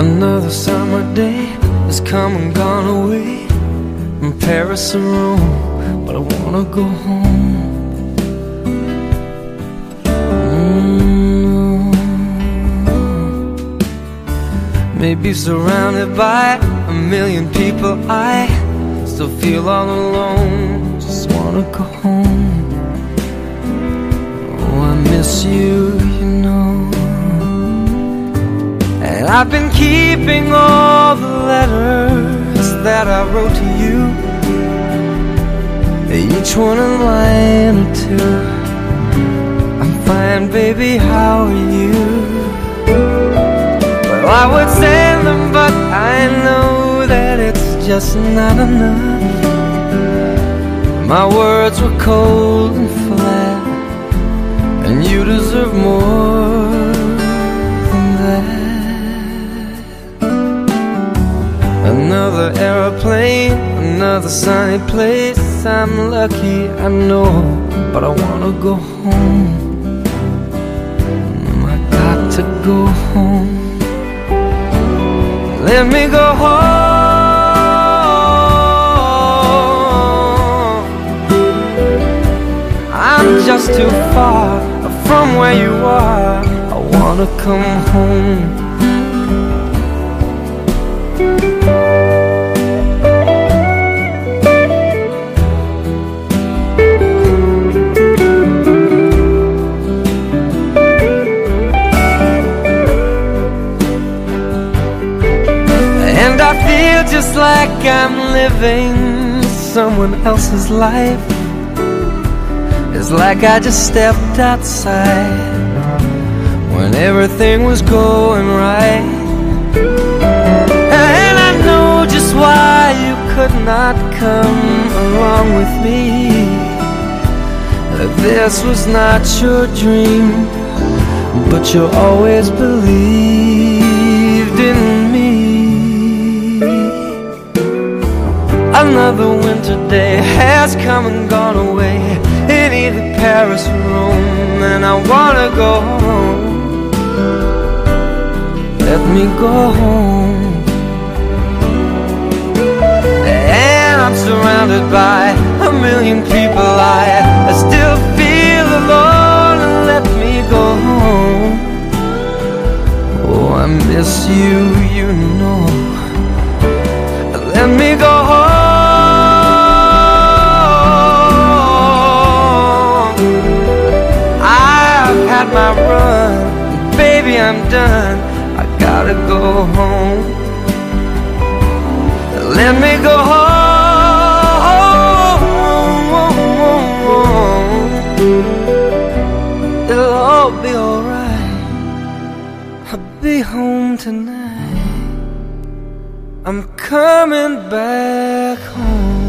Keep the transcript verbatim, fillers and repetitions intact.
Another summer day has come and gone away from Paris or Rome, but I wanna go home. Mm-hmm. Maybe surrounded by a million people, I still feel all alone. Just wanna go home. Oh, I miss you, you know. And I've been keeping all the letters that I wrote to you, each one a line or two. I'm fine, baby, how are you? Well, I would send them, but I know that it's just not enough. My words were cold and flat, and you deserve more than that. Another aeroplane, another sunny place. I'm lucky, I know, but I wanna go home. I got to go home. Let me go home. I'm just too far from where you are. I wanna come home. And I feel just like I'm living someone else's life. It's like I just stepped outside when everything was going right. And I know just why you could not come along with me. This was not your dream, but you always believed in me. Another winter day has come and gone away in either Paris or Rome, and I wanna go home. Let me go home. And I'm surrounded by a million people. I, I still feel alone, and let me go home. Oh, I miss you, you know. Let me go home. My run, baby, I'm done. I gotta go home. Let me go home. It'll all be alright. I'll be home tonight. I'm coming back home.